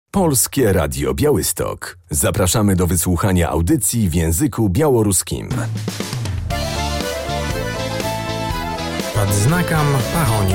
Polskie Radio Białystok. Zapraszamy do wysłuchania audycji w języku białoruskim. Pod znakом Pahoni.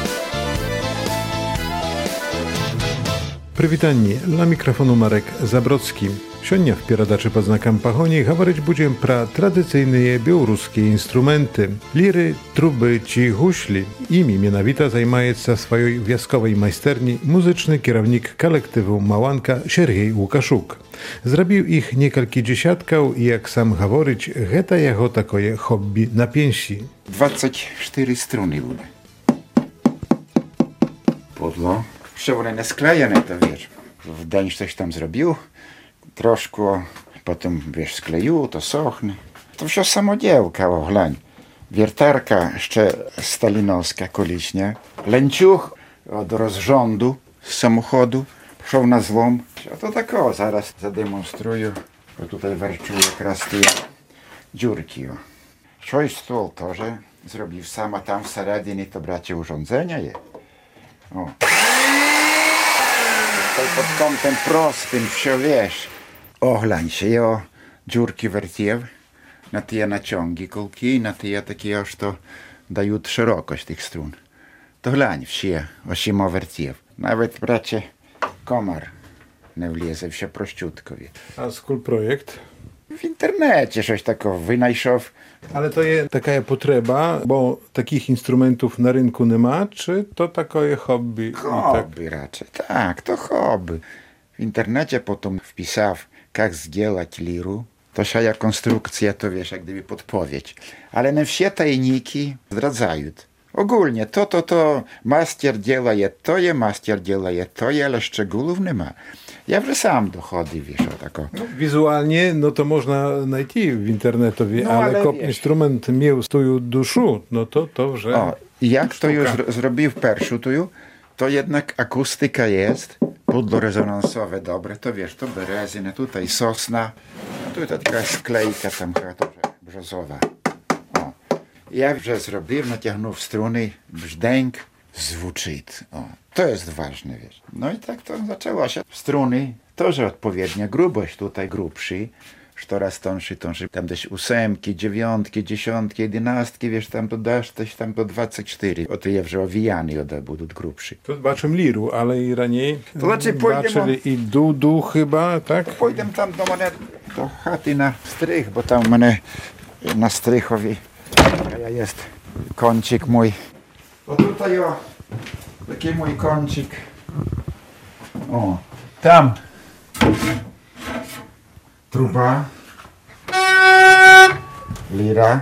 Przywitanie, dla mikrofonu Marek Zabrocki. Сегодня в передаче под знаком Пахони говорить будем про традиционные белорусские инструменты – лиры, трубы чи гусли. Ими mianowito zajmuje swojej wioskowej majsterni muzyczny kierownik kolektywu Małanka Siergiej Łukaszuk. Zrobił ich niekielkidziesiątkę i jak sam говорить, to jego takie hobby na pensji. 24 struny były. Podło. Jeszcze one sklejone, to wiesz, w dzień coś tam zrobił. Troszkę, potem wiesz, skleił, to sochnie. To wszystko samodzielka, oglądź. Wiertarka jeszcze stalinowska kolicznie. Lęciuch od rozrządu z samochodu. Szedł na złom. A to tak o, zaraz zademonstruję. Bo tutaj warczuję jak te dziurki. Coś stол to, że zrobił sama tam w seredinie, to bracie urządzenia je. O. Tutaj pod kątem prostym, все wiesz. Oglądź się, o dziurki wertiew, na te naciągi kulki, na te takie, aż to dają szerokość tych strun. To glądź się, osimo wertiew. Nawet, bracie, komar nie wlezie, все prościutko. A skąd projekt? W internecie coś takiego wynajszał. Ale to jest taka potrzeba, bo takich instrumentów na rynku nie ma, czy to takie hobby? Hobby raczej, tak, to hobby. W internecie potem wpisał, jak zrobić lirę. To szaya konstrukcja, to wiesz, jak gdyby podpowiedź. Ale nie wszystkie tajniki zdradzają. Ogólnie to master dzieje to, ale szczegółów nie ma. Ja już sam dochodzę, wiesz, o tako. No, wizualnie, no to można znaleźć w internetowie, ale kop instrument miał swoją duszę, no to że... O, jak to już zrobił pierwszy, to jednak akustyka jest, pudło rezonansowe dobre, to wiesz, to berezina, tutaj sosna, tutaj taka sklejka tam chyba to brzozowa. O. Ja już zrobiłem, naciągnął struny, brzdęk, zvučit. O, to jest ważne, wiesz. No i tak to zaczęło się. Struny, też odpowiednia grubość, tutaj grubszy, coraz tонший, tam gdzieś 8, 9, 10, 11, wiesz, tam dodasz coś tam do 24. Oto je вже owijany będą grubszy. To zobaczymy liru, ale i raniej to znaczy zobaczyli i du chyba, tak? Pójdę tam do mnie, do chaty na strych, bo tam mnie na strychowi jest kącik mój. O tutaj o, taki mój kącik. O, tam truba, lira,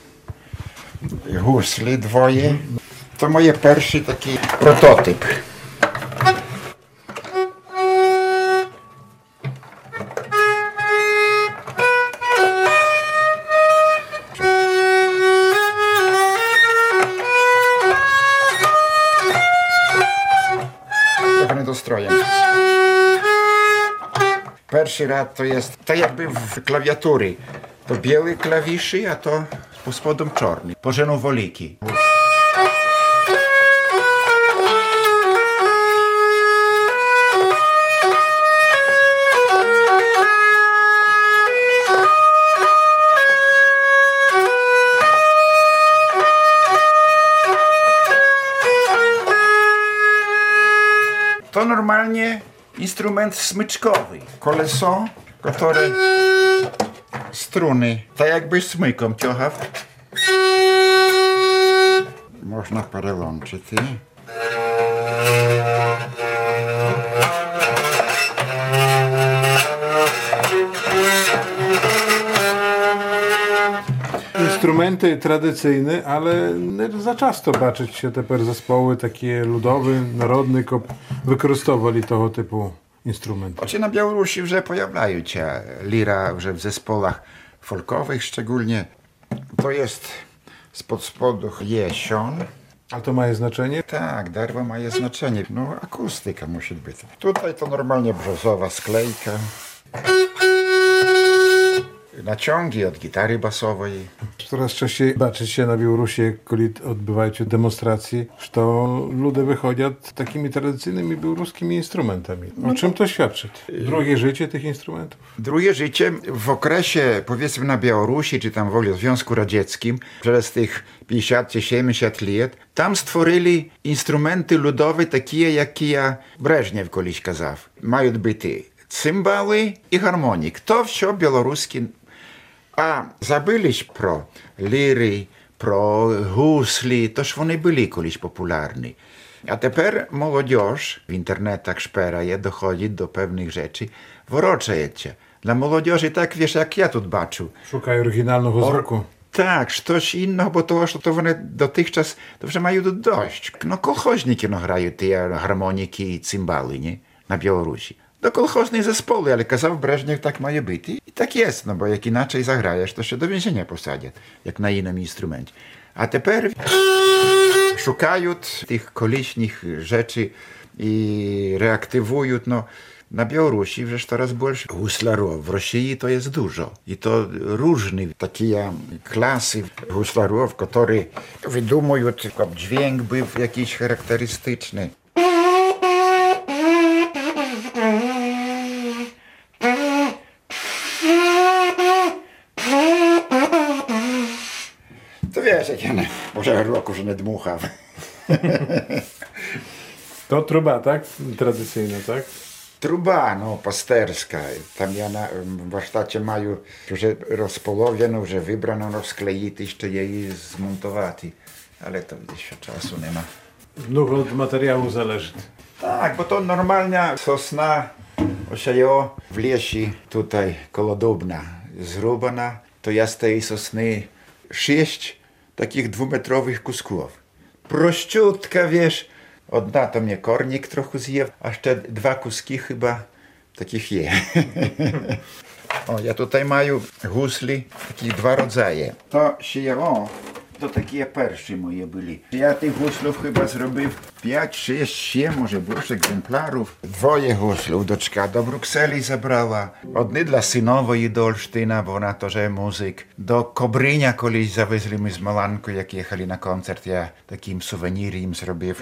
husli dwoje. To moje pierwszy taki prototyp. Dostrojem. Pierwszy rad to jest tak jakby w klawiatury. To białe klawisze, a to pod spodem czarny. Pożeną woliki. To normalnie instrument smyczkowy. Koleso, które struny, tak jakby smyką ciąchał. Można parę łączyć. Instrumenty tradycyjne, ale nie za często baczyć się te zespoły takie ludowe, narodne, wykorzystowali tego typu instrumenty. Oczy na Białorusi już pojawiają się lira już w zespołach folkowych szczególnie. To jest spod spodu jesion. A to ma znaczenie? Tak, darwa ma znaczenie. No akustyka musi być. Tutaj to normalnie brzozowa sklejka. naciągi od gitary basowej. Coraz częściej baczyć się na Białorusi, kiedy odbywają się demonstracje, że ludzie wychodzą takimi tradycyjnymi białoruskimi instrumentami. O czym to świadczy? Drugie życie tych instrumentów? Drugie życie w okresie, powiedzmy na Białorusi, czy tam w ogóle w Związku Radzieckim, przez tych 50 czy 70 lat, tam stworzyli instrumenty ludowe takie, jakie Breżniew kiedyś kazał. Mają być cymbały i harmonik. To wszystko białoruskie. A zabyliśmy pro liry, pro husli, toż one byli kiedyś popularne. A teraz młodzież w internetach szperaje, dochodzi do pewnych rzeczy, woroczejecie. Dla młodzieży tak, wiesz, jak ja tu baczył. Szukaj oryginalnego zvuku. Tak, coś innego, bo to one dotychczas, to już mają dość. No kolchoźniki grają te harmoniki i cymbały, nie? Na Białorusi. Do kolchoznej zespoły, ale kazał Breżniew, tak ma być. I tak jest, no bo jak inaczej zagrajesz, to się do więzienia posadzą, jak na innym instrumencie. A teraz szukają tych koliśnych rzeczy i reaktywują, no. Na Białorusi już coraz больше гусляров. W Rosji to jest dużo. I to różne takie klasy гусляров, które wydumują, żeby dźwięk był jakiś charakterystyczny. To wiesz, jak ja może roku, że nie dmucham. To truba, tak? Tradycyjna, tak? Truba, no, pasterska. Tam ja na warsztacie mają вже розполов'яну, вже вибрано, розклеїти, jeszcze jej zmontować. Ale to gdzieś czasu nie ma. Dużo od materiału zależy. Tak, bo to normalna sosna osiajo w lesie tutaj koło Dubna zrubana. To ja z tej sosny 6 takich 2-metrowych kusków. Prościutka, wiesz. Одна to mnie kornik trochę zje, a jeszcze 2 kuski chyba takich je. O, ja tutaj mają gusli, takich 2 rodzaje. To się, to takie pierwsze moje byli. Ja tych guslów chyba zrobił 5, 6, 7, może больше egzemplarów. 2 guslów doczka do Brukseli zabrała. Одні dla synowej do Olsztyna, bo ona to, że muzyk. Do Kobrynia kiedyś zawезли my z Malanką, jak jechali na koncert, ja takim suwenir im zrobił.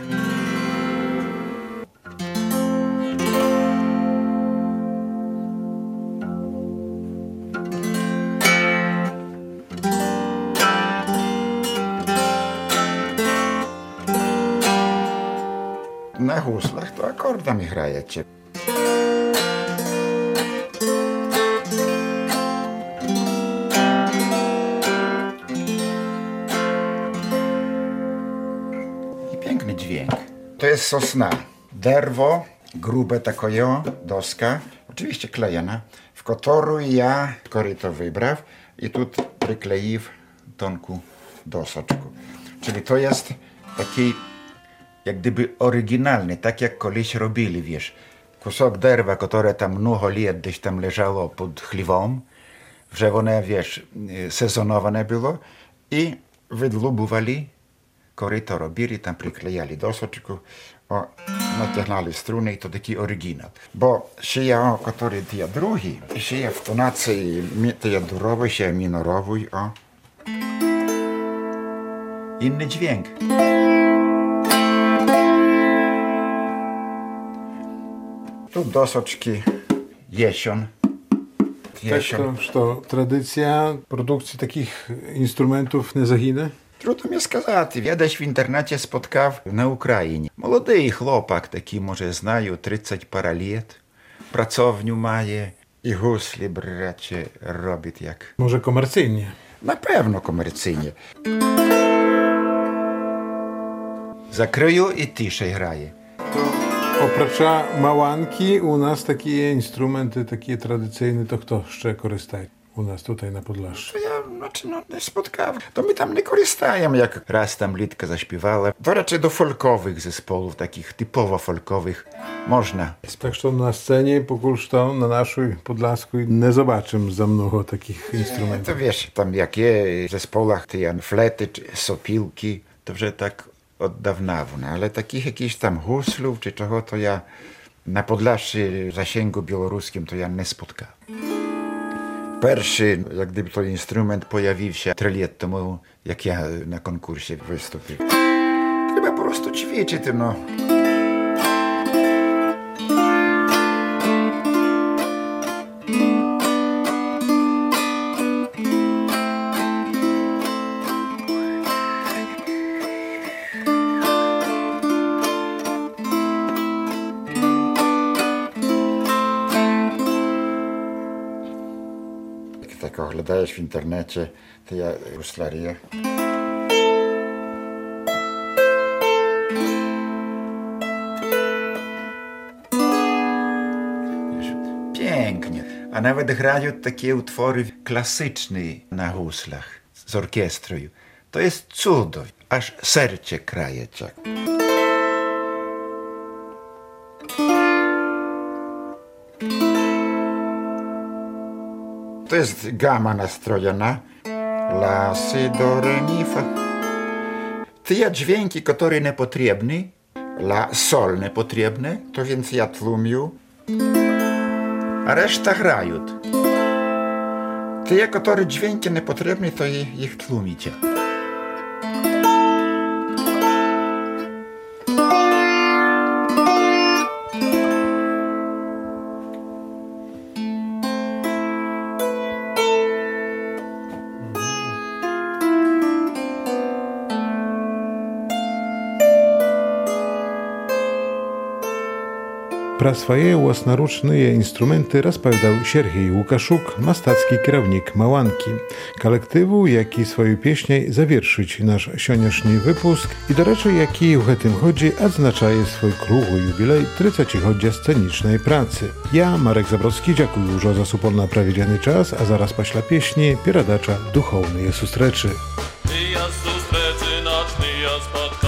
Na huslach to akordami grajecie. I piękny dźwięk. To jest sosna. Derwo, grube takojo, doska, oczywiście klejona, w którą ja koryto wybrał i tu przykleił tonku dosoczku. Czyli to jest taki jak gdyby oryginalny, tak jak kiedyś robili, wiesz. Kusok derwa, które tam mnogo lat gdzieś tam leżało pod chliwą, że one, wiesz, sezonowane było i wydlubowali, koryto robili, tam przyklejali dosoczku, naciągnęli struny i to taki oryginał. Bo szyja, który tie drugi, szyja w tonacji tej durowej, się minorowej, inny dźwięk. Tu dosoczki jesion. Tak, to tradycja produkcji takich instrumentów nie zaginie? Trudno mi сказати. Я десь в інтернеті споткав на Україні. Молодий хлопак, такий, може, знаю, 30 пара літ. Працовню має і гуслі, браче, робить як. Może komercyjnie? Напевно, комерційні. Закрию і тише грає. Oprócz małanki u nas takie instrumenty, takie tradycyjne, to kto jeszcze korzysta u nas tutaj na Podlaszu? Ja nie spotkałem. To my tam nie korzystajemy, jak raz tam Litka zaśpiewała. To raczej do folkowych zespołów, takich typowo folkowych można. Tak, że na scenie, póki co na naszej Podlaskiej nie zobaczymy za mnogo takich instrumentów. To wiesz, tam jakie w zespołach te flety, czy sopilki, to że tak od dawna, ale takich jakichś tam huslów czy czego to ja na Podlasie w zasięgu białoruskim to ja nie spotkałem. Pierwszy, jak gdyby to instrument pojawił się 3 lat temu, jak ja na konkursie wystąpił. Trzeba po prostu ćwiczyć, no. Jak oglądałeś w internecie, to ja Ruslarię. Pięknie. A nawet grają takie utwory klasyczne na huslach z orkiestrą. To jest cudo. Aż serce kraje. To jest gama nastrojona. La, si, do, re, mi, fa. Te dźwięki, które niepotrzebne, la, sol niepotrzebne, to więc ja tłumię, a reszta grają. Te, które dźwięki niepotrzebne, to ich tłumicie. Про своje własnoręczne instrumenty rozpowiadał Siergiej Łukaszuk, mastacki kierownik Małanki, kolektywu, jaki swoją pieśnię zawierszyć nasz sioniaszny wypust i do rzeczy, jaki w tym chodzi, odznaczaje swój kruły jubilej 30-chodzia scenicznej pracy. Ja, Marek Zabrocki, dziękuję już za suport na prawiedziany czas, a zaraz pośla pieśni, pieradacza duchownej sustreczy. Ja sustreczy nocny, ja